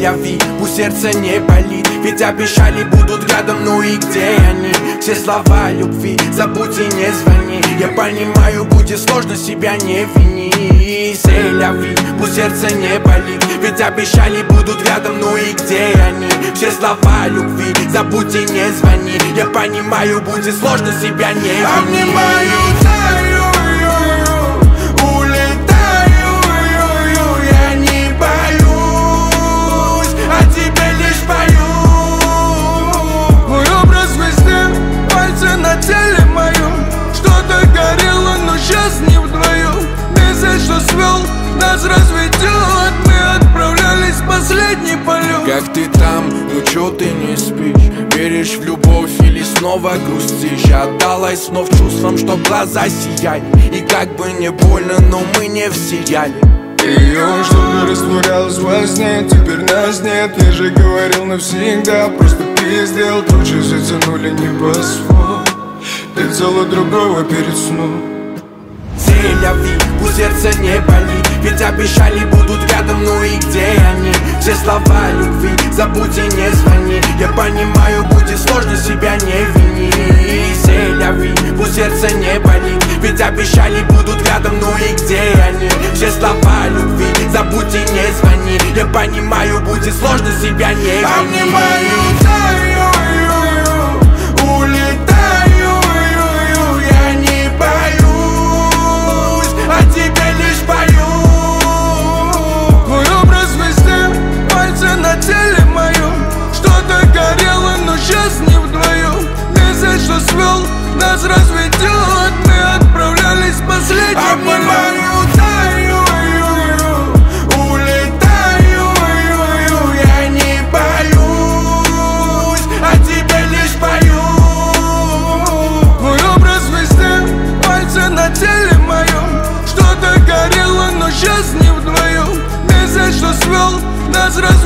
Сель-Ля-Ви, пусть сердце не болит, ведь обещали будут рядом, ну и где они? Все слова любви, забудь и не звони. Я понимаю, будет сложно, себя не вини. Сель-Ля-Ви, пусть сердце не болит, ведь обещали будут рядом, ну и где они? Все слова любви, забудь и не звони. Я понимаю, будет сложно, себя не вини. Обнимаю, таю, улетаю, я не боюсь, о тебе лишь пою. Мой образ везде, пальцы на теле моем. Что-то горело, но сейчас не вдвоем. Месяц, что свел, нас разведет. Мы отправлялись в последний полет. Как ты там, ну чё ты не спишь? Веришь в любовь или снова грустишь? Отдалась снов чувствам, что глаза сияли. И как бы не больно, но мы не в сериале. Ее что-то растворялось во сне, теперь нас нет. Я же говорил навсегда, просто пиздел. Тучи затянули небосвод, ты цело другого перед сном. Сель-Ля-Ви, пусть сердце не болит, ведь обещали будут рядом, ну и где они? Все слова любви, забудь и не звони. Я понимаю, будет сложно, себя не вини. Сель-Ля-Ви, пусть сердце не болит, ведь обещали будут рядом, ну и где они? Все слова любви, забудь и не звони. Я понимаю, будет сложно, себя не вини. Обнимаю, таю, улетаю, я не боюсь, о тебе лишь пою. Мой образ везде, пальцы на теле моем. Что-то горело, но сейчас не вдвоем. Месяц, что свел, нас разведет. Мы отправлялись в последний полет. Обнимаю, таю, улетаю, я не боюсь, о тебе лишь пою. Мой образ везде, пальцы на теле моем. Что-то горело, но сейчас не вдвоем. Месяц, что свел, нас разведет.